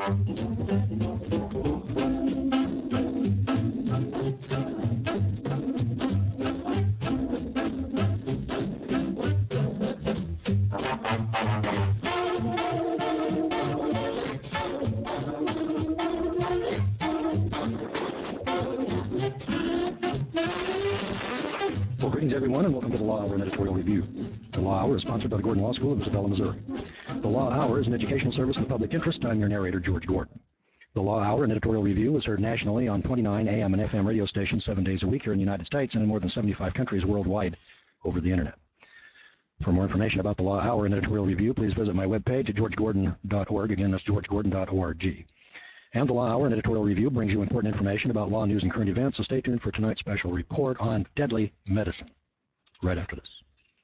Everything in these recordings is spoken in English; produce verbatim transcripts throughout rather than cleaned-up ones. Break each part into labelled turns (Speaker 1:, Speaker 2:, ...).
Speaker 1: Well, greetings, everyone, and welcome to the Law Hour and Editorial Review. The Law Hour is sponsored by the Gordon Law School of Isabella, Missouri. The Law Hour is an educational service in the public interest. I'm your narrator, George Gordon. The Law Hour and Editorial Review is heard nationally on twenty-nine A M and F M radio stations seven days a week here in the United States and in more than seventy-five countries worldwide over the Internet. For more information about the Law Hour and Editorial Review, please visit my webpage at george gordon dot org. Again, that's george gordon dot org. And the Law Hour and Editorial Review brings you important information about law news and current events, so stay tuned for tonight's special report on deadly medicine right after this.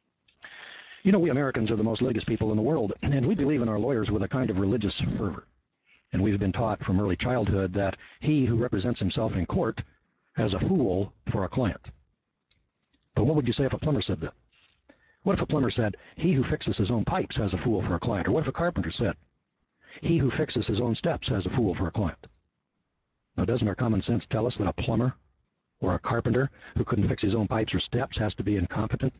Speaker 1: You know, we Americans are the most litigious people in the world, and we believe in our lawyers with a kind of religious fervor. And we've been taught from early childhood that he who represents himself in court has a fool for a client. But what would you say if a plumber said that? What if a plumber said, he who fixes his own pipes has a fool for a client? Or what if a carpenter said, he who fixes his own steps has a fool for a client? Now, doesn't our common sense tell us that a plumber or a carpenter who couldn't fix his own pipes or steps has to be incompetent?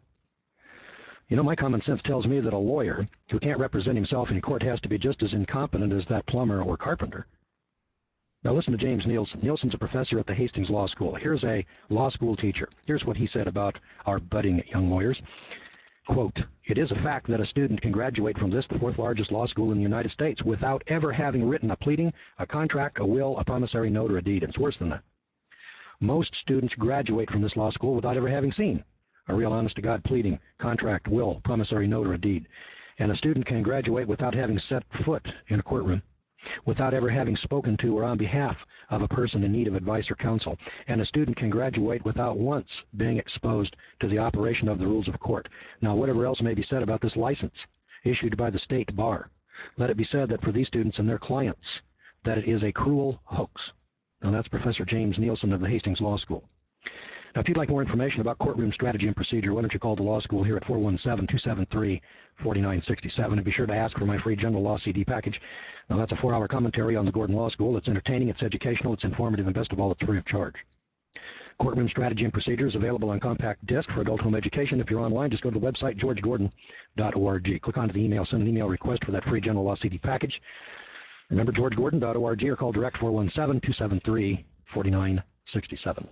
Speaker 1: You know, my common sense tells me that a lawyer who can't represent himself in court has to be just as incompetent as that plumber or carpenter. Now listen to James Nielsen. Nielsen's a professor at the Hastings Law School. Here's a law school teacher. Here's what he said about our budding young lawyers. Quote, "It is a fact that a student can graduate from this, the fourth largest law school in the United States, without ever having written a pleading, a contract, a will, a promissory note, or a deed." It's worse than that. Most students graduate from this law school without ever having seen a real honest-to-God pleading, contract, will, promissory note, or a deed. And a student can graduate without having set foot in a courtroom, without ever having spoken to or on behalf of a person in need of advice or counsel. And a student can graduate without once being exposed to the operation of the rules of court. Now, whatever else may be said about this license issued by the state bar, let it be said that for these students and their clients, that it is a cruel hoax. Now, that's Professor James Nielsen of the Hastings Law School. Now, if you'd like more information about courtroom strategy and procedure, why don't you call the law school here at four one seven, two seven three, four nine six seven, and be sure to ask for my free general law C D package. Now, that's a four-hour commentary on the Gordon Law School. It's entertaining, it's educational, it's informative, and best of all, it's free of charge. Courtroom strategy and procedure is available on compact disc for adult home education. If you're online, just go to the website, george gordon dot org. Click onto the email, send an email request for that free general law C D package. Remember, george gordon dot org, or call direct four one seven, two seven three, four nine six seven.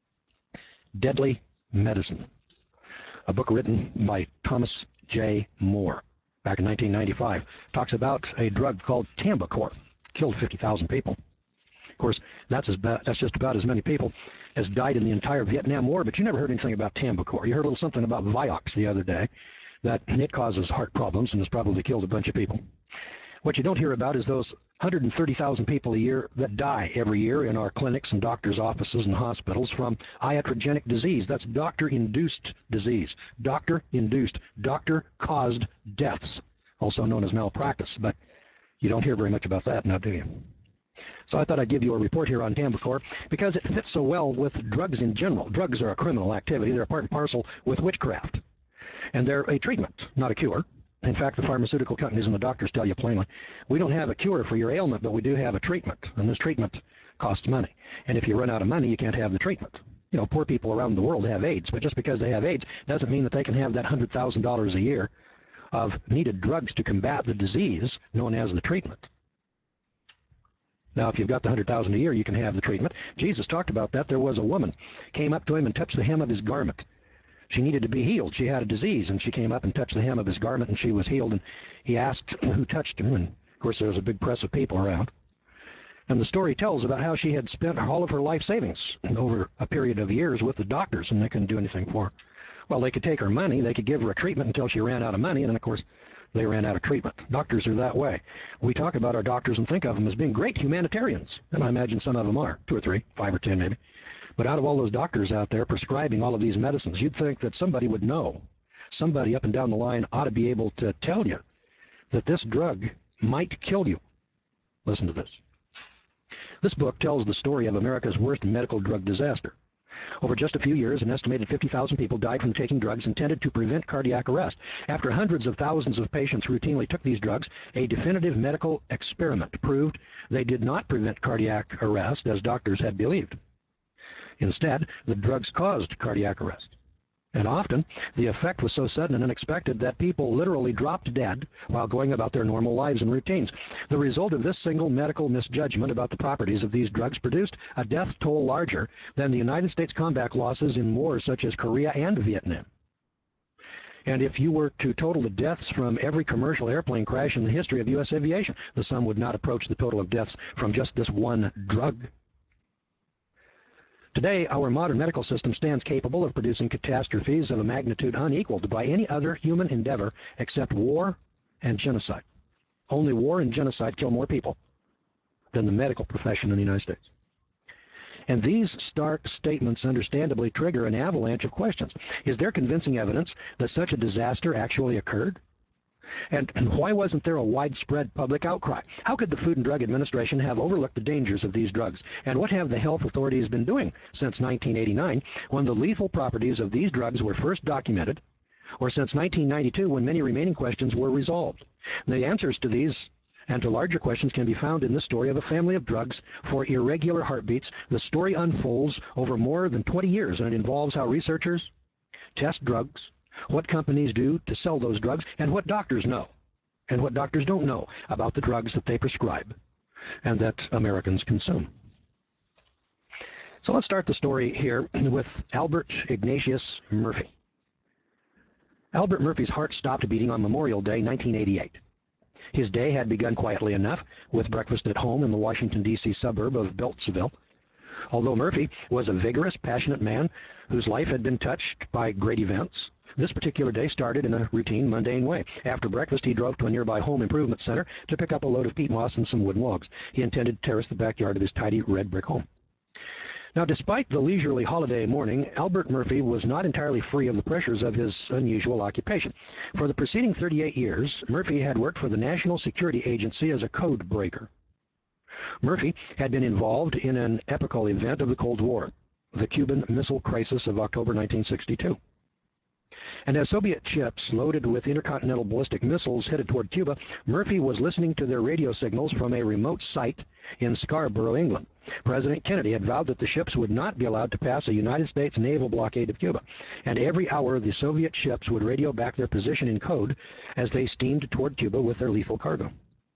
Speaker 1: Deadly Medicine, a book written by Thomas J. Moore back in nineteen ninety-five, talks about a drug called Tambacor. Killed fifty thousand people. Of course, that's, as ba that's just about as many people as died in the entire Vietnam War, but you never heard anything about Tambacor. You heard a little something about Vioxx the other day, that it causes heart problems and has probably killed a bunch of people. What you don't hear about is those one hundred thirty thousand people a year that die every year in our clinics and doctors' offices and hospitals from iatrogenic disease. That's doctor-induced disease. Doctor-induced, doctor-caused deaths, also known as malpractice. But you don't hear very much about that now, do you? So I thought I'd give you a report here on Tambacor because it fits so well with drugs in general. Drugs are a criminal activity. They're a part and parcel with witchcraft. And they're a treatment, not a cure. In fact, the pharmaceutical companies and the doctors tell you plainly, we don't have a cure for your ailment, but we do have a treatment, and this treatment costs money. And if you run out of money, you can't have the treatment. You know, poor people around the world have AIDS, but just because they have AIDS doesn't mean that they can have that one hundred thousand dollars a year of needed drugs to combat the disease known as the treatment. Now, if you've got the one hundred thousand dollars a year, you can have the treatment. Jesus talked about that. There was a woman came up to him and touched the hem of his garment. She needed to be healed. She had a disease, and she came up and touched the hem of his garment, and she was healed. And he asked who touched him, and of course there was a big press of people around. And the story tells about how she had spent all of her life savings over a period of years with the doctors, and they couldn't do anything for her. Well, they could take her money, they could give her a treatment until she ran out of money, and then, of course, they ran out of treatment. Doctors are that way. We talk about our doctors and think of them as being great humanitarians, and I imagine some of them are, two or three, five or ten maybe. But out of all those doctors out there prescribing all of these medicines, you'd think that somebody would know. Somebody up and down the line ought to be able to tell you that this drug might kill you. Listen to this. This book tells the story of America's worst medical drug disaster. Over just a few years, an estimated fifty thousand people died from taking drugs intended to prevent cardiac arrest. After hundreds of thousands of patients routinely took these drugs, a definitive medical experiment proved they did not prevent cardiac arrest as doctors had believed. Instead, the drugs caused cardiac arrest. And often, the effect was so sudden and unexpected that people literally dropped dead while going about their normal lives and routines. The result of this single medical misjudgment about the properties of these drugs produced a death toll larger than the United States combat losses in wars such as Korea and Vietnam. And if you were to total the deaths from every commercial airplane crash in the history of U S aviation, the sum would not approach the total of deaths from just this one drug. Today, our modern medical system stands capable of producing catastrophes of a magnitude unequaled by any other human endeavor except war and genocide. Only war and genocide kill more people than the medical profession in the United States. And these stark statements understandably trigger an avalanche of questions. Is there convincing evidence that such a disaster actually occurred? And why wasn't there a widespread public outcry? How could the Food and Drug Administration have overlooked the dangers of these drugs? And what have the health authorities been doing since nineteen eighty-nine, when the lethal properties of these drugs were first documented, or since nineteen ninety-two, when many remaining questions were resolved? The answers to these and to larger questions can be found in this story of a family of drugs for irregular heartbeats. The story unfolds over more than twenty years, and it involves how researchers test drugs, what companies do to sell those drugs, and what doctors know and what doctors don't know about the drugs that they prescribe and that Americans consume. So let's start the story here with Albert Ignatius Murphy. Albert Murphy's heart stopped beating on Memorial Day, nineteen eighty-eight. His day had begun quietly enough, with breakfast at home in the Washington, D C suburb of Beltsville. Although Murphy was a vigorous, passionate man whose life had been touched by great events, this particular day started in a routine, mundane way. After breakfast, he drove to a nearby home improvement center to pick up a load of peat moss and some wooden logs. He intended to terrace the backyard of his tidy red brick home. Now, despite the leisurely holiday morning, Albert Murphy was not entirely free of the pressures of his unusual occupation. For the preceding thirty-eight years, Murphy had worked for the National Security Agency as a code breaker. Murphy had been involved in an epical event of the Cold War, the Cuban Missile Crisis of October nineteen sixty-two. And as Soviet ships loaded with intercontinental ballistic missiles headed toward Cuba, Murphy was listening to their radio signals from a remote site in Scarborough, England. President Kennedy had vowed that the ships would not be allowed to pass a United States naval blockade of Cuba, and every hour the Soviet ships would radio back their position in code as they steamed toward Cuba with their lethal cargo.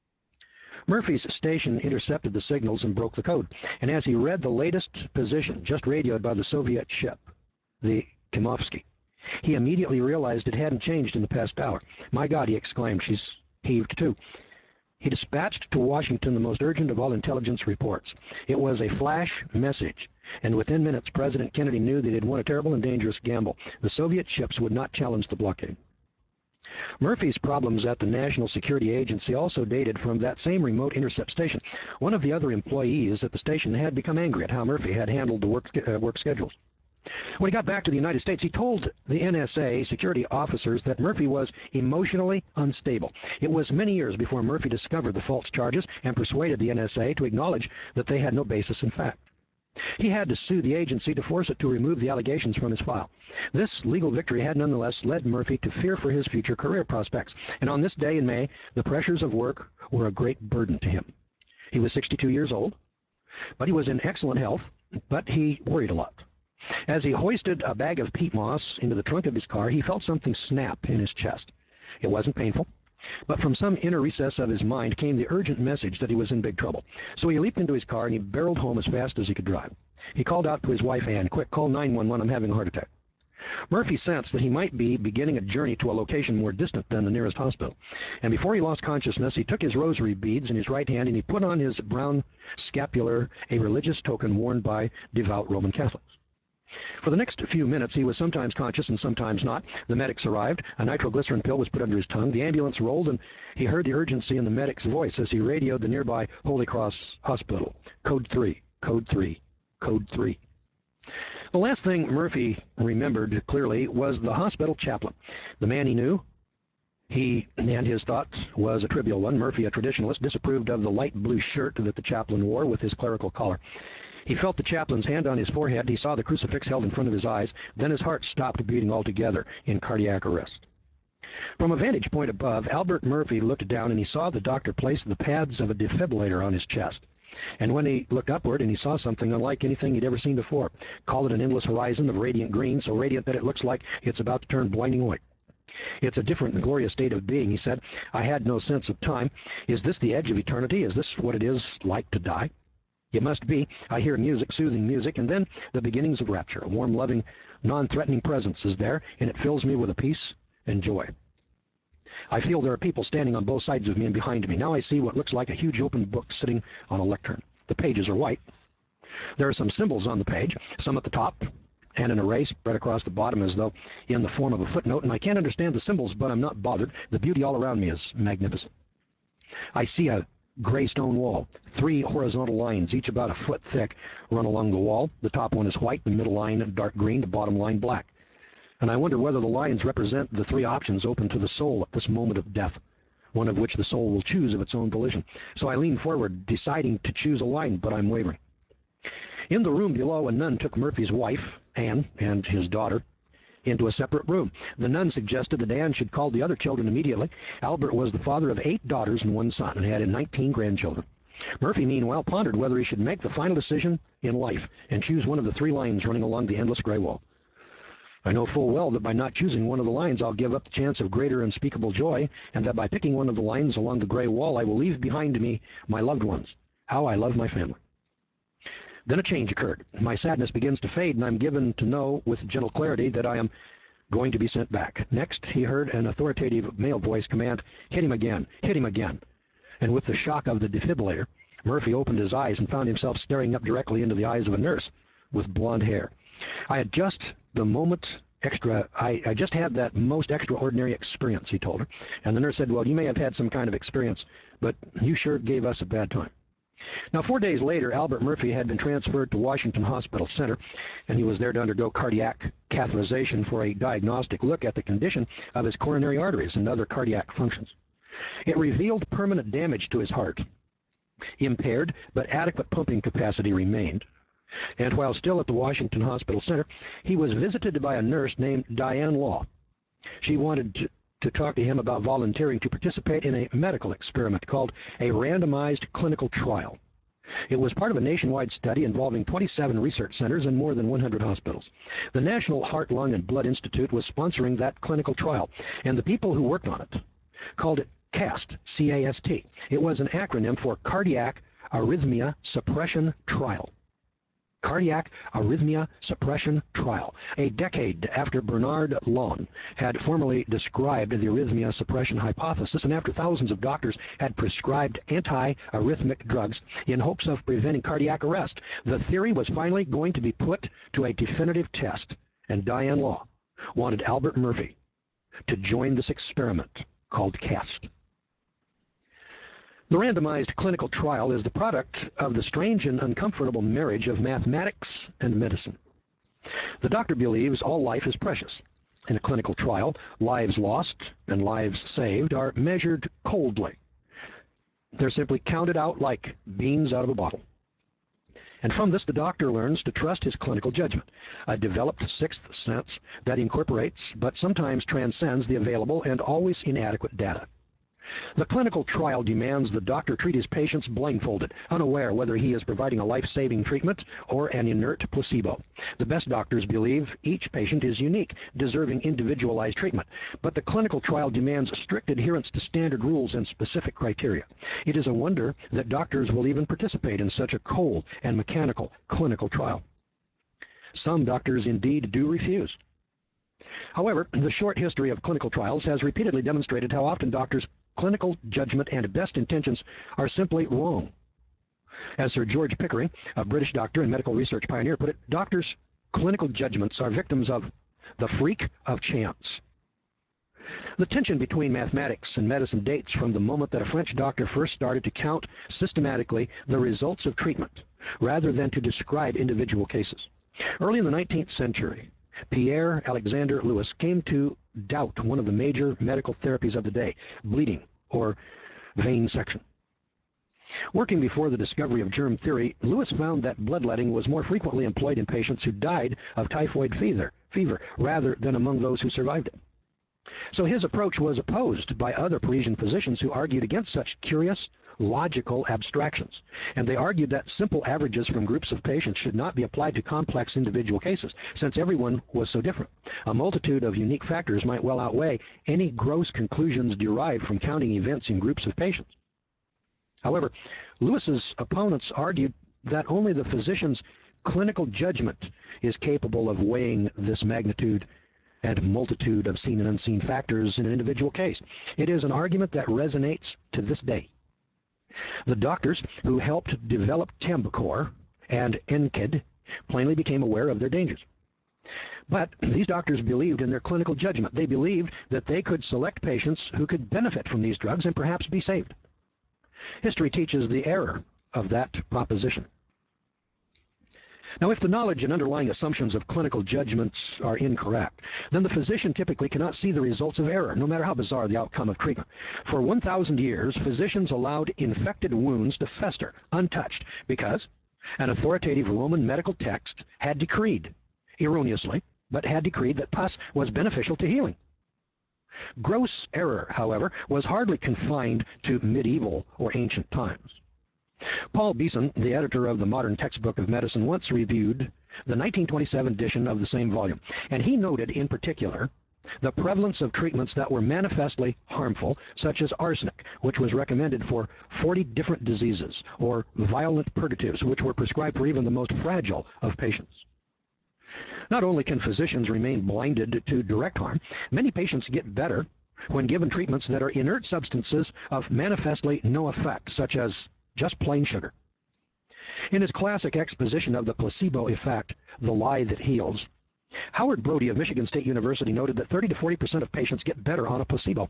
Speaker 1: Murphy's station intercepted the signals and broke the code, and as he read the latest position just radioed by the Soviet ship, the Kimovsky, he immediately realized it hadn't changed in the past hour. "My God," he exclaimed, "she's heaved too." He dispatched to Washington the most urgent of all intelligence reports. It was a flash message, and within minutes President Kennedy knew that he had won a terrible and dangerous gamble. The Soviet ships would not challenge the blockade. Murphy's problems at the National Security Agency also dated from that same remote intercept station. One of the other employees at the station had become angry at how Murphy had handled the work, uh, work schedules. When he got back to the United States, he told the N S A security officers that Murphy was emotionally unstable. It was many years before Murphy discovered the false charges and persuaded the N S A to acknowledge that they had no basis in fact. He had to sue the agency to force it to remove the allegations from his file. This legal victory had nonetheless led Murphy to fear for his future career prospects, and on this day in May, the pressures of work were a great burden to him. He was sixty-two years old, but he was in excellent health, but he worried a lot. As he hoisted a bag of peat moss into the trunk of his car, he felt something snap in his chest. It wasn't painful, but from some inner recess of his mind came the urgent message that he was in big trouble. So he leaped into his car and he barreled home as fast as he could drive. He called out to his wife, Ann, "Quick, call nine one one, I'm having a heart attack." Murphy sensed that he might be beginning a journey to a location more distant than the nearest hospital. And before he lost consciousness, he took his rosary beads in his right hand and he put on his brown scapular, a religious token worn by devout Roman Catholics. For the next few minutes, he was sometimes conscious and sometimes not. The medics arrived. A nitroglycerin pill was put under his tongue. The ambulance rolled, and he heard the urgency in the medic's voice as he radioed the nearby Holy Cross Hospital. Code three, code three, code three. The last thing Murphy remembered clearly was the hospital chaplain, the man he knew, He and his thought was a trivial one. Murphy, a traditionalist, disapproved of the light blue shirt that the chaplain wore with his clerical collar. He felt the chaplain's hand on his forehead. He saw the crucifix held in front of his eyes. Then his heart stopped beating altogether in cardiac arrest. From a vantage point above, Albert Murphy looked down and he saw the doctor place the pads of a defibrillator on his chest. And when he looked upward and he saw something unlike anything he'd ever seen before, call it an endless horizon of radiant green, so radiant that it looks like it's about to turn blinding white. It's a different and glorious state of being, he said. I had no sense of time. Is this the edge of eternity? Is this what it is like to die? It must be. I hear music, soothing music, and then the beginnings of rapture. A warm, loving, non-threatening presence is there, and it fills me with a peace and joy. I feel there are people standing on both sides of me and behind me. Now I see what looks like a huge open book sitting on a lectern. The pages are white. There are some symbols on the page, some at the top, and an array spread across the bottom as though in the form of a footnote, and I can't understand the symbols, but I'm not bothered. The beauty all around me is magnificent. I see a gray stone wall. Three horizontal lines, each about a foot thick, run along the wall. The top one is white, the middle line dark green, the bottom line black. And I wonder whether the lines represent the three options open to the soul at this moment of death, one of which the soul will choose of its own volition. So I lean forward, deciding to choose a line, but I'm wavering. In the room below, a nun took Murphy's wife, Anne, and his daughter into a separate room. The nun suggested that Anne should call the other children immediately. Albert was the father of eight daughters and one son, and had nineteen grandchildren. Murphy, meanwhile, pondered whether he should make the final decision in life and choose one of the three lines running along the endless gray wall. I know full well that by not choosing one of the lines, I'll give up the chance of greater unspeakable joy, and that by picking one of the lines along the gray wall, I will leave behind me my loved ones. How I love my family. Then a change occurred. My sadness begins to fade, and I'm given to know with gentle clarity that I am going to be sent back. Next, he heard an authoritative male voice command, "Hit him again, hit him again." And with the shock of the defibrillator, Murphy opened his eyes and found himself staring up directly into the eyes of a nurse with blonde hair. I had just the moment extra, I, I just had that most extraordinary experience, he told her. And the nurse said, well, you may have had some kind of experience, but you sure gave us a bad time. Now, four days later, Albert Murphy had been transferred to Washington Hospital Center, and he was there to undergo cardiac catheterization for a diagnostic look at the condition of his coronary arteries and other cardiac functions. It revealed permanent damage to his heart. Impaired, but adequate pumping capacity remained. And while still at the Washington Hospital Center, he was visited by a nurse named Diane Law. She wanted to to talk to him about volunteering to participate in a medical experiment called a randomized clinical trial. It was part of a nationwide study involving twenty-seven research centers and more than one hundred hospitals. The National Heart, Lung, and Blood Institute was sponsoring that clinical trial, and the people who worked on it called it CAST, C A S T. It was an acronym for Cardiac Arrhythmia Suppression Trial. Cardiac Arrhythmia Suppression Trial. A decade after Bernard Lawn had formally described the arrhythmia suppression hypothesis, and after thousands of doctors had prescribed anti-arrhythmic drugs in hopes of preventing cardiac arrest, the theory was finally going to be put to a definitive test, and Diane Law wanted Albert Murphy to join this experiment called CAST. The randomized clinical trial is the product of the strange and uncomfortable marriage of mathematics and medicine. The doctor believes all life is precious. In a clinical trial, lives lost and lives saved are measured coldly. They're simply counted out like beans out of a bottle. And from this, the doctor learns to trust his clinical judgment, a developed sixth sense that incorporates but sometimes transcends the available and always inadequate data. The clinical trial demands the doctor treat his patients blindfolded, unaware whether he is providing a life-saving treatment or an inert placebo. The best doctors believe each patient is unique, deserving individualized treatment, but the clinical trial demands strict adherence to standard rules and specific criteria. It is a wonder that doctors will even participate in such a cold and mechanical clinical trial. Some doctors indeed do refuse. However, the short history of clinical trials has repeatedly demonstrated how often doctors' clinical judgment and best intentions are simply wrong. As Sir George Pickering, a British doctor and medical research pioneer, put it, doctors' clinical judgments are victims of the freak of chance. The tension between mathematics and medicine dates from the moment that a French doctor first started to count systematically the results of treatment, rather than to describe individual cases. Early in the nineteenth century, Pierre Alexander Lewis came to doubt one of the major medical therapies of the day, bleeding or vein section. Working before the discovery of germ theory, Lewis found that bloodletting was more frequently employed in patients who died of typhoid fever, fever rather than among those who survived it. So his approach was opposed by other Parisian physicians who argued against such curious, logical abstractions, and they argued that simple averages from groups of patients should not be applied to complex individual cases, since everyone was so different. A multitude of unique factors might well outweigh any gross conclusions derived from counting events in groups of patients. However, Lewis's opponents argued that only the physician's clinical judgment is capable of weighing this magnitude and multitude of seen and unseen factors in an individual case. It is an argument that resonates to this day. The doctors who helped develop Tembcor and Enced plainly became aware of their dangers. But these doctors believed in their clinical judgment. They believed that they could select patients who could benefit from these drugs and perhaps be saved. History teaches the error of that proposition. Now, if the knowledge and underlying assumptions of clinical judgments are incorrect, then the physician typically cannot see the results of error, no matter how bizarre the outcome of treatment. For one thousand years, physicians allowed infected wounds to fester untouched because an authoritative Roman medical text had decreed, erroneously, but had decreed that pus was beneficial to healing. Gross error, however, was hardly confined to medieval or ancient times. Paul Beeson, the editor of the Modern Textbook of Medicine, once reviewed the nineteen twenty-seven edition of the same volume, and he noted in particular the prevalence of treatments that were manifestly harmful, such as arsenic, which was recommended for forty different diseases, or violent purgatives, which were prescribed for even the most fragile of patients. Not only can physicians remain blinded to direct harm, many patients get better when given treatments that are inert substances of manifestly no effect, such as just plain sugar. In his classic exposition of the placebo effect, The Lie That Heals, Howard Brody of Michigan State University noted that thirty to forty percent of patients get better on a placebo.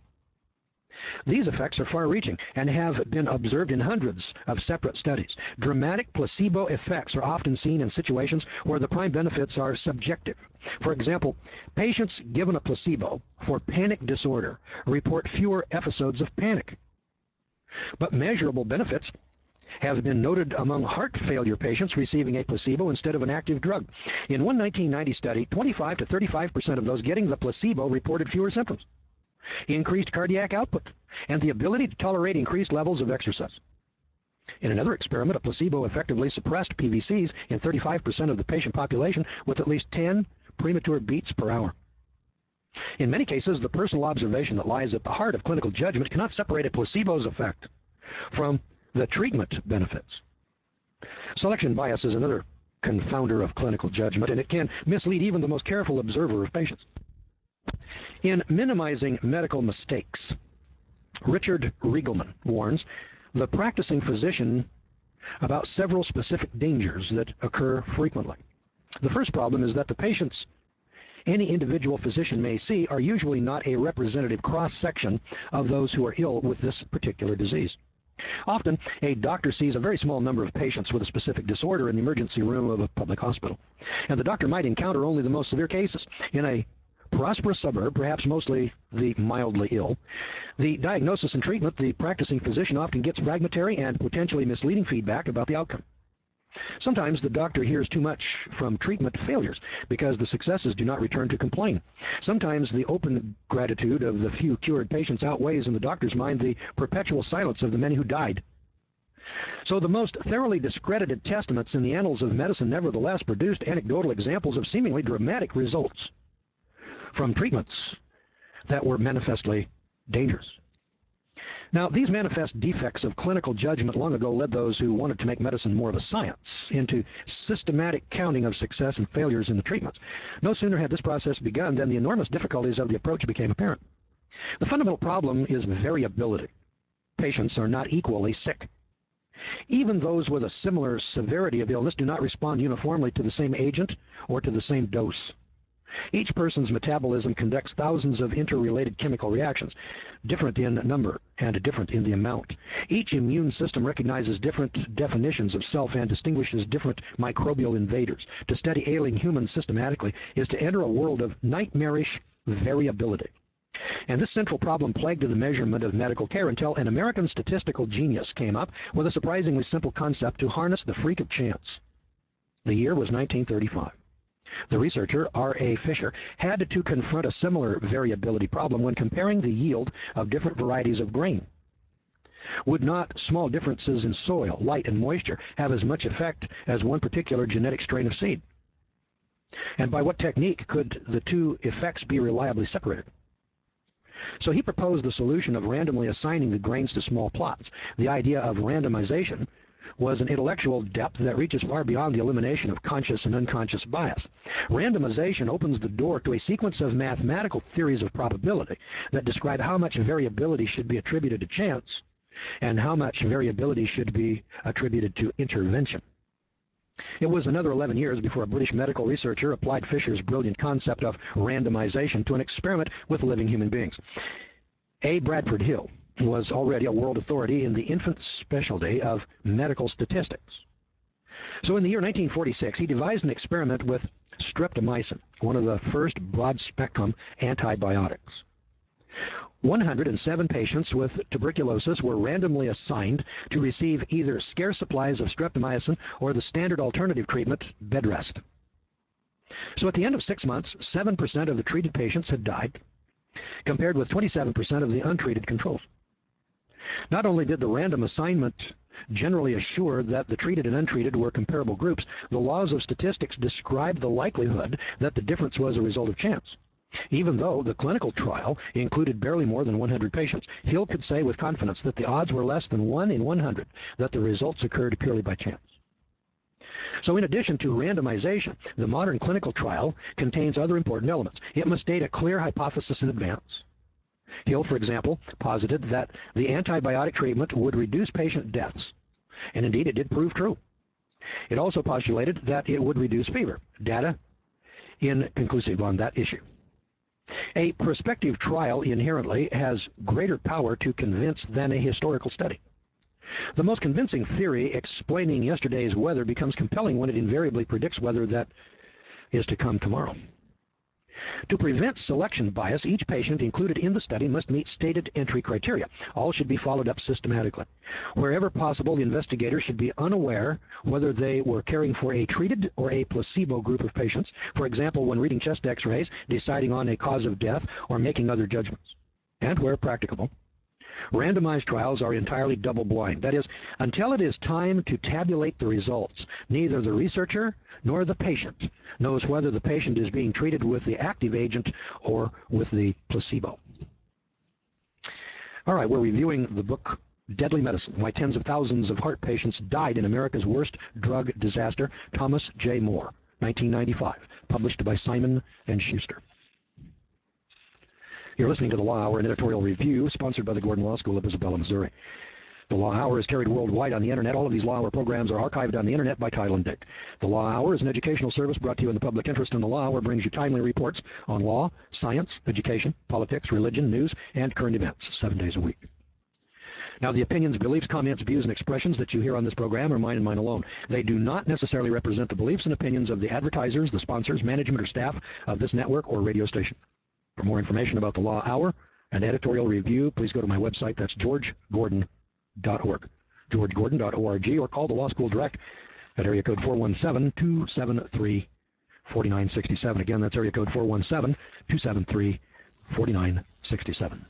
Speaker 1: These effects are far-reaching and have been observed in hundreds of separate studies. Dramatic placebo effects are often seen in situations where the prime benefits are subjective. For example, patients given a placebo for panic disorder report fewer episodes of panic. But measurable benefits have been noted among heart failure patients receiving a placebo instead of an active drug. In one nineteen ninety study, twenty-five to thirty-five percent of those getting the placebo reported fewer symptoms, increased cardiac output, and the ability to tolerate increased levels of exercise. In another experiment, a placebo effectively suppressed P V Cs in thirty-five percent of the patient population with at least ten premature beats per hour. In many cases, the personal observation that lies at the heart of clinical judgment cannot separate a placebo's effect from the treatment benefits. Selection bias is another confounder of clinical judgment, and it can mislead even the most careful observer of patients. In Minimizing Medical Mistakes, Richard Riegelman warns the practicing physician about several specific dangers that occur frequently. The first problem is that the patients any individual physician may see are usually not a representative cross-section of those who are ill with this particular disease. Often, a doctor sees a very small number of patients with a specific disorder in the emergency room of a public hospital, and the doctor might encounter only the most severe cases. In a prosperous suburb, perhaps mostly the mildly ill, the diagnosis and treatment, the practicing physician often gets fragmentary and potentially misleading feedback about the outcome. Sometimes the doctor hears too much from treatment failures because the successes do not return to complain. Sometimes the open gratitude of the few cured patients outweighs in the doctor's mind the perpetual silence of the many who died. So the most thoroughly discredited testaments in the annals of medicine nevertheless produced anecdotal examples of seemingly dramatic results from treatments that were manifestly dangerous. Now, these manifest defects of clinical judgment long ago led those who wanted to make medicine more of a science into systematic counting of success and failures in the treatments. No sooner had this process begun than the enormous difficulties of the approach became apparent. The fundamental problem is variability. Patients are not equally sick. Even those with a similar severity of illness do not respond uniformly to the same agent or to the same dose. Each person's metabolism conducts thousands of interrelated chemical reactions, different in number and different in the amount. Each immune system recognizes different definitions of self and distinguishes different microbial invaders. To study ailing humans systematically is to enter a world of nightmarish variability. And this central problem plagued the measurement of medical care until an American statistical genius came up with a surprisingly simple concept to harness the freak of chance. The year was nineteen thirty-five. The researcher, R A Fisher, had to confront a similar variability problem when comparing the yield of different varieties of grain. Would not small differences in soil, light, and moisture have as much effect as one particular genetic strain of seed? And by what technique could the two effects be reliably separated? So he proposed the solution of randomly assigning the grains to small plots. The idea of randomization was an intellectual depth that reaches far beyond the elimination of conscious and unconscious bias. Randomization opens the door to a sequence of mathematical theories of probability that describe how much variability should be attributed to chance and how much variability should be attributed to intervention. It was another eleven years before a British medical researcher applied Fisher's brilliant concept of randomization to an experiment with living human beings. A. Bradford Hill was already a world authority in the infant specialty of medical statistics. So in the year nineteen forty-six, he devised an experiment with streptomycin, one of the first broad-spectrum antibiotics. one hundred seven patients with tuberculosis were randomly assigned to receive either scarce supplies of streptomycin or the standard alternative treatment, bed rest. So at the end of six months, seven percent of the treated patients had died, compared with twenty-seven percent of the untreated controls. Not only did the random assignment generally assure that the treated and untreated were comparable groups, the laws of statistics described the likelihood that the difference was a result of chance. Even though the clinical trial included barely more than one hundred patients, Hill could say with confidence that the odds were less than one in one hundred that the results occurred purely by chance. So in addition to randomization, the modern clinical trial contains other important elements. It must state a clear hypothesis in advance. Hill, for example, posited that the antibiotic treatment would reduce patient deaths, and indeed it did prove true. It also postulated that it would reduce fever. Data inconclusive on that issue. A prospective trial inherently has greater power to convince than a historical study. The most convincing theory explaining yesterday's weather becomes compelling when it invariably predicts weather that is to come tomorrow. To prevent selection bias, each patient included in the study must meet stated entry criteria. All should be followed up systematically. Wherever possible, the investigator should be unaware whether they were caring for a treated or a placebo group of patients, for example, when reading chest x-rays, deciding on a cause of death, or making other judgments. And where practicable, randomized trials are entirely double-blind. That is, until it is time to tabulate the results, neither the researcher nor the patient knows whether the patient is being treated with the active agent or with the placebo. All right, we're reviewing the book Deadly Medicine, Why Tens of Thousands of Heart Patients Died in America's Worst Drug Disaster, Thomas J. Moore, nineteen ninety-five, published by Simon and Schuster. You're listening to the Law Hour, an editorial review sponsored by the Gordon Law School of Isabella, Missouri. The Law Hour is carried worldwide on the Internet. All of these Law Hour programs are archived on the Internet by title and date. The Law Hour is an educational service brought to you in the public interest, and the Law Hour brings you timely reports on law, science, education, politics, religion, news, and current events, seven days a week. Now, the opinions, beliefs, comments, views, and expressions that you hear on this program are mine and mine alone. They do not necessarily represent the beliefs and opinions of the advertisers, the sponsors, management, or staff of this network or radio station. For more information about the Law Hour and editorial review, please go to my website. That's george gordon dot org, george gordon dot org, or call the Law School Direct at area code four one seven, two seven three, four nine six seven. Again, that's area code four one seven, two seven three, four nine six seven.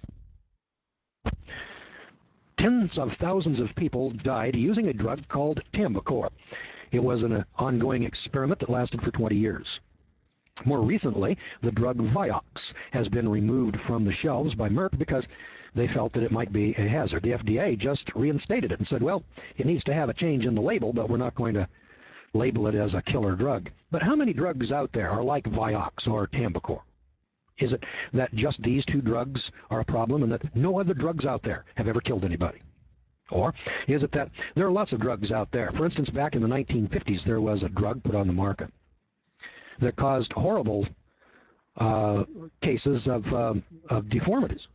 Speaker 1: Tens of thousands of people died using a drug called Tambicor. It was an ongoing experiment that lasted for twenty years. More recently, the drug Vioxx has been removed from the shelves by Merck because they felt that it might be a hazard. The F D A just reinstated it and said, well, it needs to have a change in the label, but we're not going to label it as a killer drug. But how many drugs out there are like Vioxx or Tambicor? Is it that just these two drugs are a problem and that no other drugs out there have ever killed anybody? Or is it that there are lots of drugs out there? For instance, back in the nineteen fifties, there was a drug put on the market that caused horrible uh, cases of, uh, of deformities.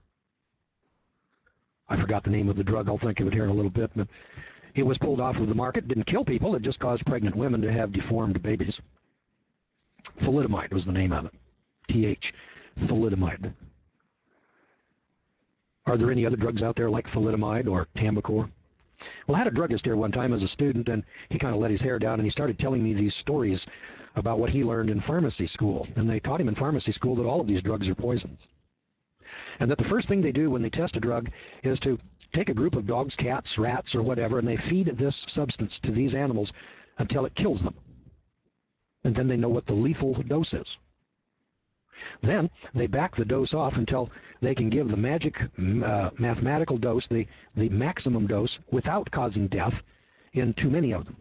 Speaker 1: I forgot the name of the drug. I'll think of it here in a little bit. But it was pulled off of the market. Didn't kill people. It just caused pregnant women to have deformed babies. Thalidomide was the name of it. T H. Thalidomide. Are there any other drugs out there like thalidomide or Tambicor? Well, I had a druggist here one time as a student, and he kind of let his hair down, and he started telling me these stories about what he learned in pharmacy school. And they taught him in pharmacy school that all of these drugs are poisons. And that the first thing they do when they test a drug is to take a group of dogs, cats, rats, or whatever, and they feed this substance to these animals until it kills them. And then they know what the lethal dose is. Then they back the dose off until they can give the magic uh, mathematical dose, the, the maximum dose, without causing death in too many of them.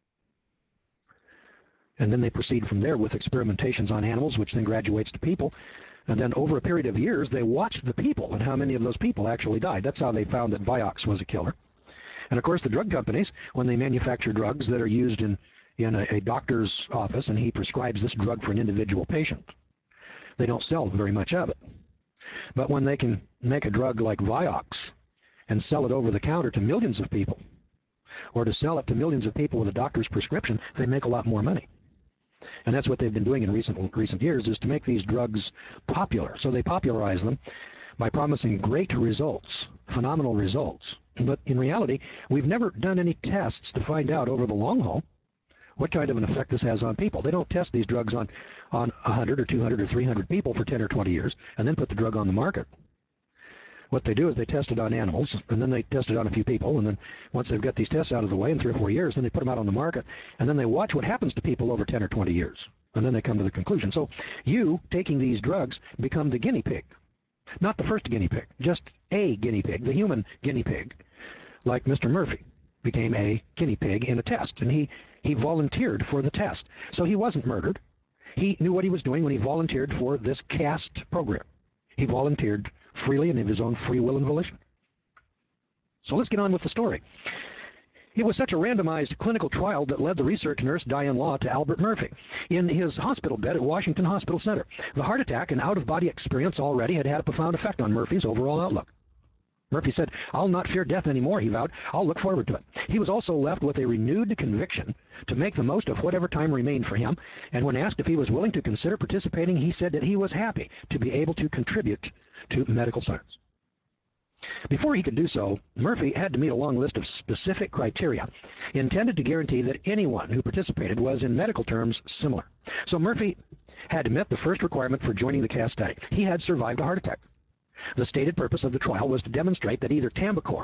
Speaker 1: And then they proceed from there with experimentations on animals, which then graduates to people. And then over a period of years, they watched the people and how many of those people actually died. That's how they found that Vioxx was a killer. And of course, the drug companies, when they manufacture drugs that are used in, in a, a doctor's office, and he prescribes this drug for an individual patient, they don't sell very much of it. But when they can make a drug like Vioxx and sell it over the counter to millions of people, or to sell it to millions of people with a doctor's prescription, they make a lot more money. And that's what they've been doing in recent recent years, is to make these drugs popular. So they popularize them by promising great results, phenomenal results. But in reality, we've never done any tests to find out over the long haul what kind of an effect this has on people. They don't test these drugs on, on one hundred or two hundred or three hundred people for ten or twenty years and then put the drug on the market. What they do is they test it on animals, and then they test it on a few people, and then once they've got these tests out of the way in three or four years, then they put them out on the market, and then they watch what happens to people over ten or twenty years, and then they come to the conclusion. So you, taking these drugs, become the guinea pig. Not the first guinea pig, just a guinea pig, the human guinea pig, like Mister Murphy became a guinea pig in a test, and he, he volunteered for the test. So he wasn't murdered. He knew what he was doing when he volunteered for this CAST program. He volunteered freely and of his own free will and volition. So let's get on with the story. It was such a randomized clinical trial that led the research nurse Diane Law to Albert Murphy in his hospital bed at Washington Hospital Center. The heart attack and out-of-body experience already had had a profound effect on Murphy's overall outlook. Murphy said, "I'll not fear death anymore," he vowed. "I'll look forward to it." He was also left with a renewed conviction to make the most of whatever time remained for him, and when asked if he was willing to consider participating, he said that he was happy to be able to contribute to medical science. Before he could do so, Murphy had to meet a long list of specific criteria intended to guarantee that anyone who participated was, in medical terms, similar. So Murphy had met the first requirement for joining the CAST study. He had survived a heart attack. The stated purpose of the trial was to demonstrate that either Tambicor,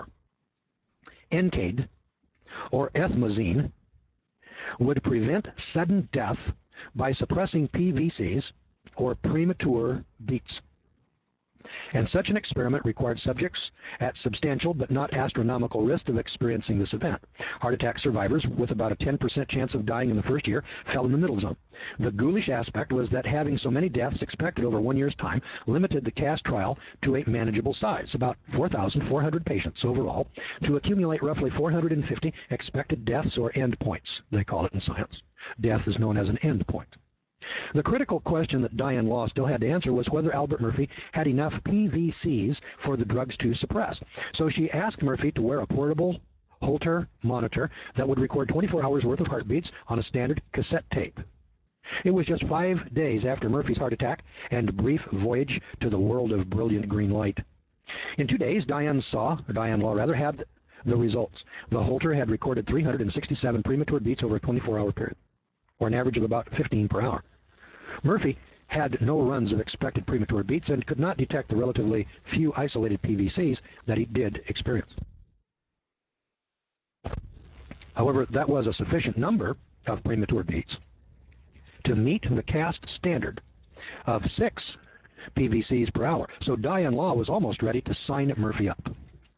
Speaker 1: Encade, or Ethmazine would prevent sudden death by suppressing P V Cs or premature beats. And such an experiment required subjects at substantial but not astronomical risk of experiencing this event. Heart attack survivors with about a ten percent chance of dying in the first year fell in the middle zone. The ghoulish aspect was that having so many deaths expected over one year's time limited the CAST trial to a manageable size, about four thousand four hundred patients overall, to accumulate roughly four hundred fifty expected deaths or endpoints, they call it in science. Death is known as an endpoint. The critical question that Diane Law still had to answer was whether Albert Murphy had enough P V Cs for the drugs to suppress. So she asked Murphy to wear a portable Holter monitor that would record twenty-four hours worth of heartbeats on a standard cassette tape. It was just five days after Murphy's heart attack and brief voyage to the world of brilliant green light. In two days, Diane saw, or Diane Law rather, had the results. The Holter had recorded three hundred sixty-seven premature beats over a twenty-four hour period, or an average of about fifteen per hour. Murphy had no runs of expected premature beats and could not detect the relatively few isolated P V Cs that he did experience. However, that was a sufficient number of premature beats to meet the CAST standard of six P V Cs per hour. So Diane Law was almost ready to sign Murphy up.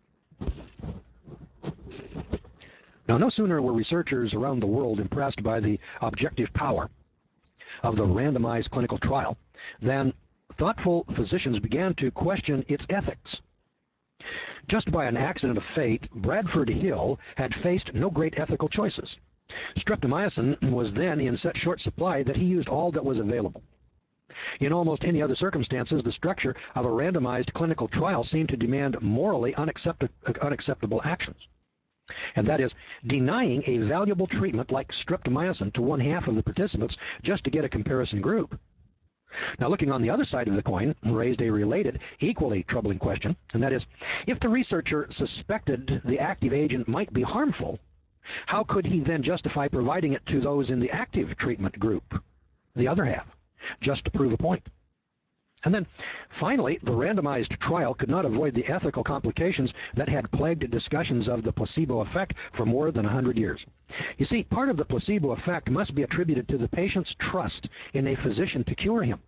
Speaker 1: Now, no sooner were researchers around the world impressed by the objective power of the randomized clinical trial than thoughtful physicians began to question its ethics. Just by an accident of fate, Bradford Hill had faced no great ethical choices. Streptomycin was then in such short supply that he used all that was available. In almost any other circumstances, the structure of a randomized clinical trial seemed to demand morally unacceptable, unacceptable actions. And that is denying a valuable treatment like streptomycin to one half of the participants just to get a comparison group. Now, looking on the other side of the coin raised a related, equally troubling question, and that is, if the researcher suspected the active agent might be harmful, how could he then justify providing it to those in the active treatment group, the other half, just to prove a point? And then, finally, the randomized trial could not avoid the ethical complications that had plagued discussions of the placebo effect for more than a hundred years. You see, part of the placebo effect must be attributed to the patient's trust in a physician to cure him.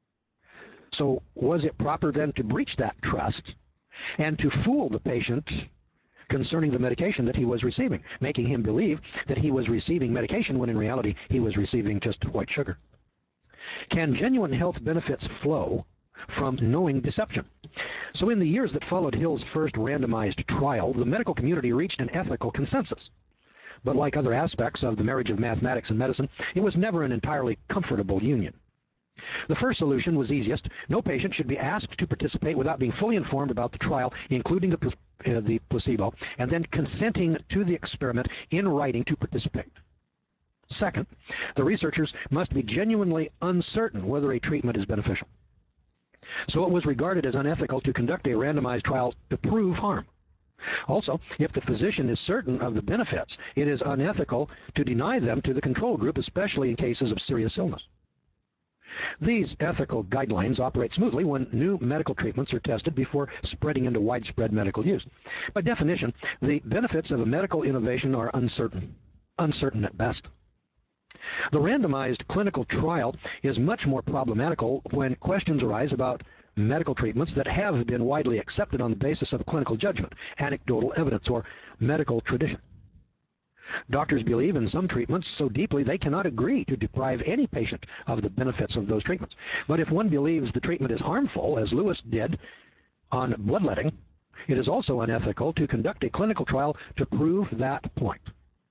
Speaker 1: So, was it proper then to breach that trust and to fool the patient concerning the medication that he was receiving, making him believe that he was receiving medication when in reality he was receiving just white sugar? Can genuine health benefits flow from knowing deception? So in the years that followed Hill's first randomized trial, the medical community reached an ethical consensus. But like other aspects of the marriage of mathematics and medicine, it was never an entirely comfortable union. The first solution was easiest. No patient should be asked to participate without being fully informed about the trial, including the, uh, the placebo, and then consenting to the experiment in writing to participate. Second, the researchers must be genuinely uncertain whether a treatment is beneficial. So it was regarded as unethical to conduct a randomized trial to prove harm. Also, if the physician is certain of the benefits, it is unethical to deny them to the control group, especially in cases of serious illness. These ethical guidelines operate smoothly when new medical treatments are tested before spreading into widespread medical use. By definition, the benefits of a medical innovation are uncertain, uncertain at best. The randomized clinical trial is much more problematical when questions arise about medical treatments that have been widely accepted on the basis of clinical judgment, anecdotal evidence, or medical tradition. Doctors believe in some treatments so deeply they cannot agree to deprive any patient of the benefits of those treatments. But if one believes the treatment is harmful, as Lewis did on bloodletting, it is also unethical to conduct a clinical trial to prove that point.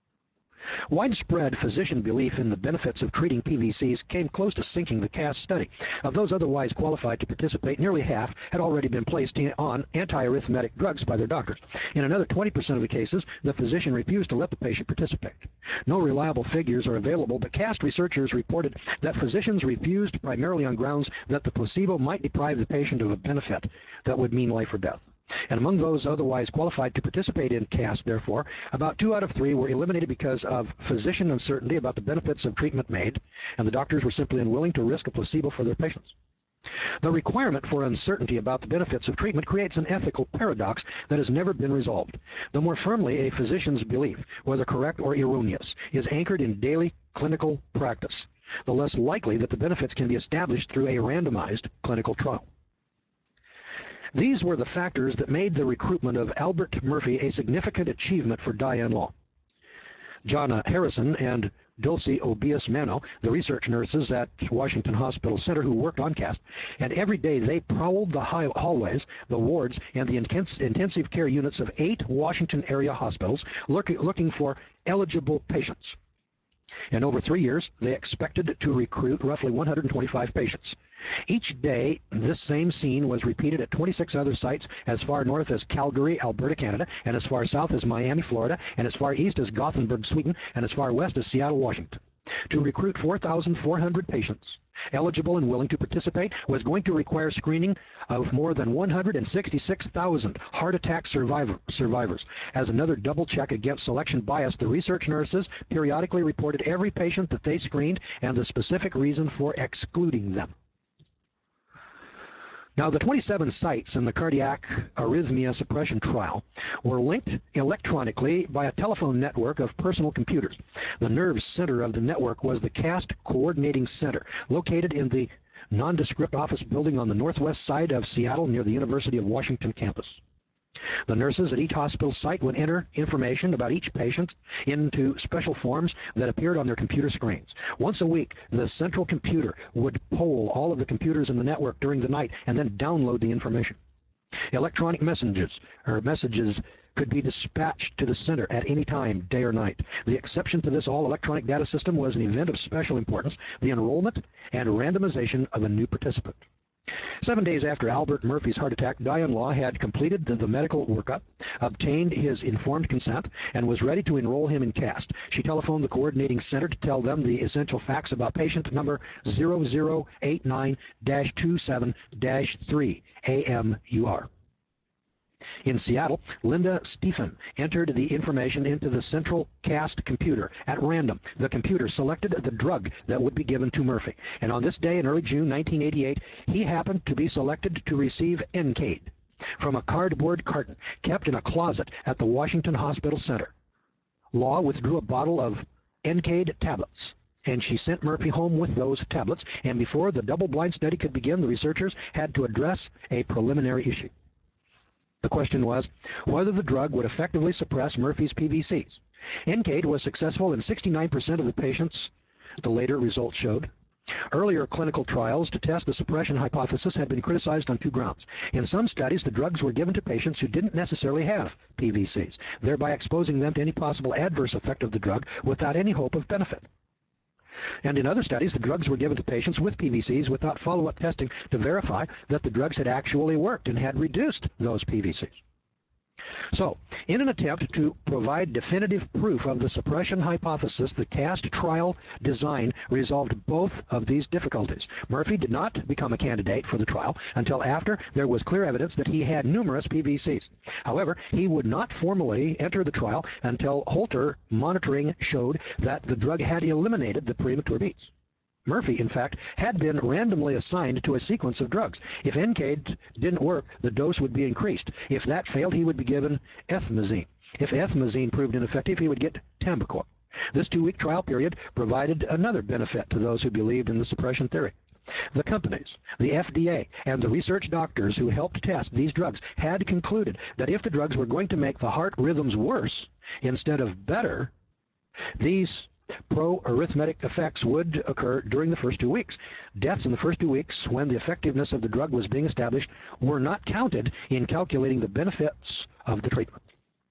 Speaker 1: Widespread physician belief in the benefits of treating P V Cs came close to sinking the CAST study. Of those otherwise qualified to participate, nearly half had already been placed on antiarrhythmic drugs by their doctors. In another twenty percent of the cases, the physician refused to let the patient participate. No reliable figures are available, but CAST researchers reported that physicians refused primarily on grounds that the placebo might deprive the patient of a benefit that would mean life or death. And among those otherwise qualified to participate in CAST, therefore, about two out of three were eliminated because of physician uncertainty about the benefits of treatment made, and the doctors were simply unwilling to risk a placebo for their patients. The requirement for uncertainty about the benefits of treatment creates an ethical paradox that has never been resolved. The more firmly a physician's belief, whether correct or erroneous, is anchored in daily clinical practice, the less likely that the benefits can be established through a randomized clinical trial. These were the factors that made the recruitment of Albert Murphy a significant achievement for Diane Law. Jonna Harrison and Dulcie Obias Mano, the research nurses at Washington Hospital Center who worked on CAST, and every day they prowled the hallways, the wards, and the intensive care units of eight Washington area hospitals look, looking for eligible patients. In over three years, they expected to recruit roughly one hundred twenty-five patients. Each day, this same scene was repeated at twenty-six other sites as far north as Calgary, Alberta, Canada, and as far south as Miami, Florida, and as far east as Gothenburg, Sweden, and as far west as Seattle, Washington. To recruit four thousand four hundred patients eligible and willing to participate was going to require screening of more than one hundred sixty-six thousand heart attack survivor, survivors. As another double check against selection bias, the research nurses periodically reported every patient that they screened and the specific reason for excluding them. Now, the twenty-seven sites in the cardiac arrhythmia suppression trial were linked electronically by a telephone network of personal computers. The nerve center of the network was the CAST Coordinating Center, located in the nondescript office building on the northwest side of Seattle near the University of Washington campus. The nurses at each hospital site would enter information about each patient into special forms that appeared on their computer screens. Once a week, the central computer would poll all of the computers in the network during the night and then download the information. Electronic messages or messages could be dispatched to the center at any time, day or night. The exception to this all-electronic data system was an event of special importance, the enrollment and randomization of a new participant. Seven days after Albert Murphy's heart attack, Diane Law had completed the, the medical workup, obtained his informed consent, and was ready to enroll him in CAST. She telephoned the coordinating center to tell them the essential facts about patient number zero zero eight nine dash two seven dash three A M U R. In Seattle, Linda Stephen entered the information into the central CAST computer at random. The computer selected the drug that would be given to Murphy, and on this day in early June nineteen eighty-eight, he happened to be selected to receive Encade from a cardboard carton kept in a closet at the Washington Hospital Center. Law withdrew a bottle of Encade tablets, and she sent Murphy home with those tablets, and before the double-blind study could begin, the researchers had to address a preliminary issue. The question was whether the drug would effectively suppress Murphy's P V Cs. Encade was successful in sixty-nine percent of the patients, the later results showed. Earlier clinical trials to test the suppression hypothesis had been criticized on two grounds. In some studies, the drugs were given to patients who didn't necessarily have P V Cs, thereby exposing them to any possible adverse effect of the drug without any hope of benefit. And in other studies, the drugs were given to patients with P V Cs without follow-up testing to verify that the drugs had actually worked and had reduced those P V Cs. So, in an attempt to provide definitive proof of the suppression hypothesis, the CAST trial design resolved both of these difficulties. Murphy did not become a candidate for the trial until after there was clear evidence that he had numerous P V Cs. However, he would not formally enter the trial until Holter monitoring showed that the drug had eliminated the premature beats. Murphy, in fact, had been randomly assigned to a sequence of drugs. If Encade didn't work, the dose would be increased. If that failed, he would be given ethmazine. If ethmazine proved ineffective, he would get Tambicor. This two-week trial period provided another benefit to those who believed in the suppression theory. The companies, the F D A, and the research doctors who helped test these drugs had concluded that if the drugs were going to make the heart rhythms worse instead of better, these pro-arrhythmic effects would occur during the first two weeks. Deaths in the first two weeks, when the effectiveness of the drug was being established, were not counted in calculating the benefits of the treatment.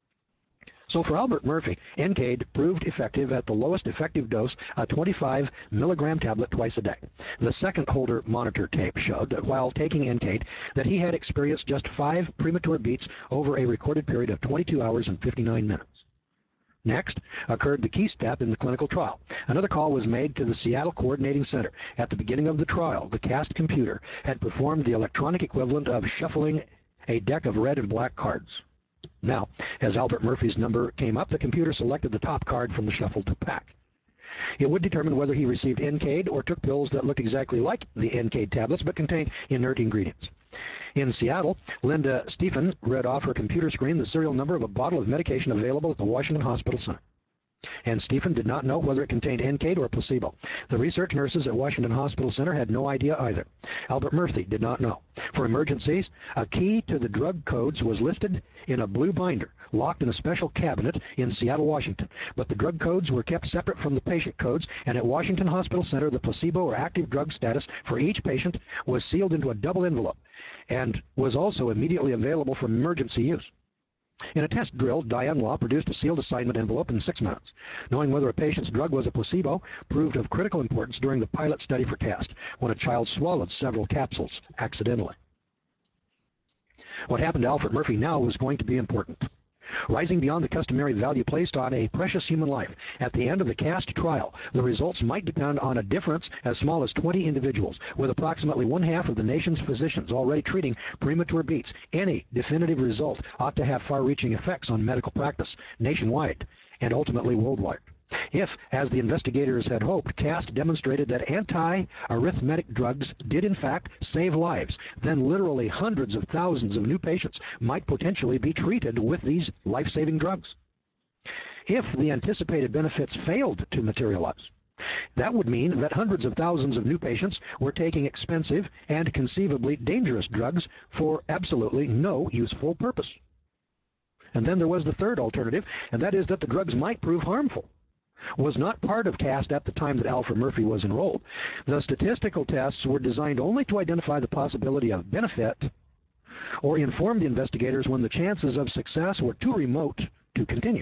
Speaker 1: So for Albert Murphy, Encade proved effective at the lowest effective dose, a twenty-five milligram tablet twice a day. The second Holter monitor tape showed that while taking Encade, that he had experienced just five premature beats over a recorded period of twenty-two hours and fifty-nine minutes. Next occurred the key step in the clinical trial. Another call was made to the Seattle Coordinating Center. At the beginning of the trial, the CAST computer had performed the electronic equivalent of shuffling a deck of red and black cards. Now, as Albert Murphy's number came up, the computer selected the top card from the shuffled pack. It would determine whether he received Encade or took pills that looked exactly like the Encade tablets but contained inert ingredients. In Seattle, Linda Stephen read off her computer screen the serial number of a bottle of medication available at the Washington Hospital Center. And Stephen did not know whether it contained Encade or placebo. The research nurses at Washington Hospital Center had no idea either. Albert Murphy did not know. For emergencies, a key to the drug codes was listed in a blue binder, locked in a special cabinet in Seattle, Washington. But the drug codes were kept separate from the patient codes, and at Washington Hospital Center, the placebo or active drug status for each patient was sealed into a double envelope and was also immediately available for emergency use. In a test drill, Diane Law produced a sealed assignment envelope in six minutes. Knowing whether a patient's drug was a placebo proved of critical importance during the pilot study for CAST, when a child swallowed several capsules accidentally. What happened to Albert Murphy now was going to be important. Rising beyond the customary value placed on a precious human life, at the end of the CAST trial, the results might depend on a difference as small as twenty individuals, with approximately one-half of the nation's physicians already treating premature beats. Any definitive result ought to have far-reaching effects on medical practice nationwide and ultimately worldwide. If, as the investigators had hoped, CAST demonstrated that anti-arrhythmic drugs did in fact save lives, then literally hundreds of thousands of new patients might potentially be treated with these life-saving drugs. If the anticipated benefits failed to materialize, that would mean that hundreds of thousands of new patients were taking expensive and conceivably dangerous drugs for absolutely no useful purpose. And then there was the third alternative, and that is that the drugs might prove harmful. Was not part of CAST at the time that Albert Murphy was enrolled. The statistical tests were designed only to identify the possibility of benefit or informed the investigators when the chances of success were too remote to continue.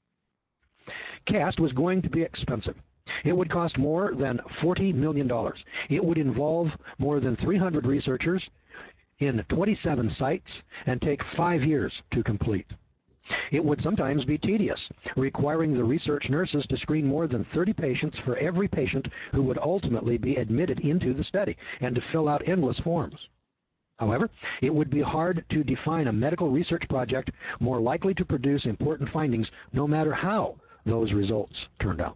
Speaker 1: CAST was going to be expensive. It would cost more than forty million dollars. It would involve more than three hundred researchers in twenty-seven sites and take five years to complete. It would sometimes be tedious, requiring the research nurses to screen more than thirty patients for every patient who would ultimately be admitted into the study, and to fill out endless forms. However, it would be hard to define a medical research project more likely to produce important findings, no matter how those results turned out.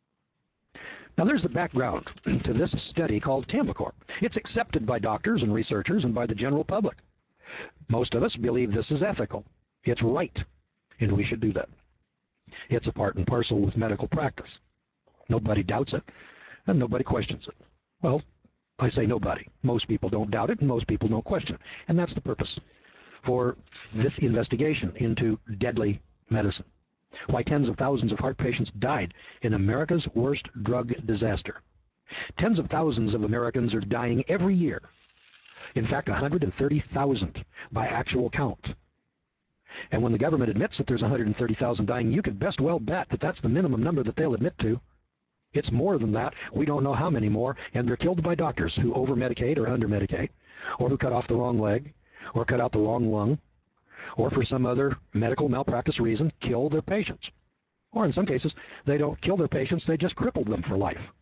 Speaker 1: Now, there's the background to this study called Tambicor. It's accepted by doctors and researchers and by the general public. Most of us believe this is ethical. It's right, and we should do that. It's a part and parcel with medical practice. Nobody doubts it, and nobody questions it. Well, I say nobody. Most people don't doubt it, and most people don't question it. And that's the purpose for this investigation into deadly medicine. Why tens of thousands of heart patients died in America's worst drug disaster. Tens of thousands of Americans are dying every year. In fact, one hundred thirty thousand by actual count. And when the government admits that there's one hundred thirty thousand dying, you can best well bet that that's the minimum number that they'll admit to. It's more than that. We don't know how many more, and they're killed by doctors who over-medicate or under-medicate, or who cut off the wrong leg, or cut out the wrong lung, or for some other medical malpractice reason, kill their patients. Or in some cases, they don't kill their patients, they just crippled them for life,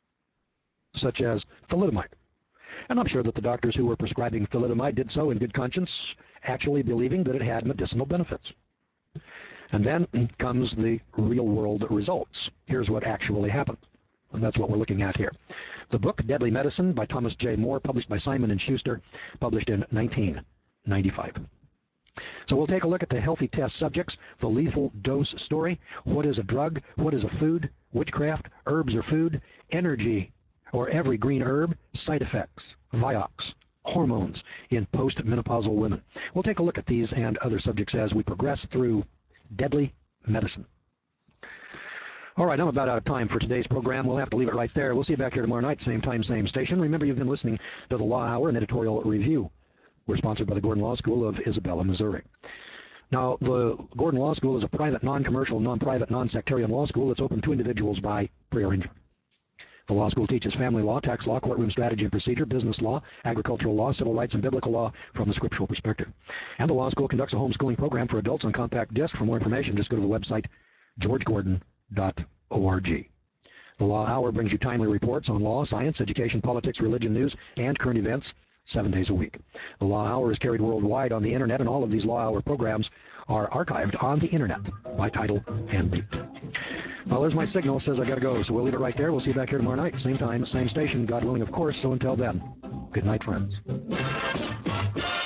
Speaker 1: such as thalidomide. And I'm sure that the doctors who were prescribing thalidomide did so in good conscience, actually believing that it had medicinal benefits. And then comes the real-world results. Here's what actually happened. And that's what we're looking at here. The book, Deadly Medicine, by Thomas J. Moore, published by Simon and Schuster, published in nineteen ninety-five. So we'll take a look at the healthy test subjects, the lethal dose story, what is a drug, what is a food, witchcraft, herbs or food, energy, or every green herb, side effects, Vioxx, hormones in post-menopausal women. We'll take a look at these and other subjects as we progress through deadly medicine. All right, I'm about out of time for today's program. We'll have to leave it right there. We'll see you back here tomorrow night, same time, same station. Remember, you've been listening to the Law Hour and Editorial Review. We're sponsored by the Gordon Law School of Isabella, Missouri. Now, the Gordon Law School is a private, non-commercial, non-private, non-sectarian law school that's open to individuals by pre-arrangement. The law school teaches family law, tax law, courtroom strategy and procedure, business law, agricultural law, civil rights, and biblical law from the scriptural perspective. And the law school conducts a homeschooling program for adults on compact disc. For more information, just go to the website george gordon dot org. The Law Hour brings you timely reports on law, science, education, politics, religion, news, and current events seven days a week. The Law Hour is carried worldwide on the Internet, and all of these Law Hour programs are archived on the Internet by title and date. Well, there's my signal. It says I got to go, so we'll leave it right there. We'll see you back here tomorrow night, same time, same station, God willing, of course. So until then, good night, friends.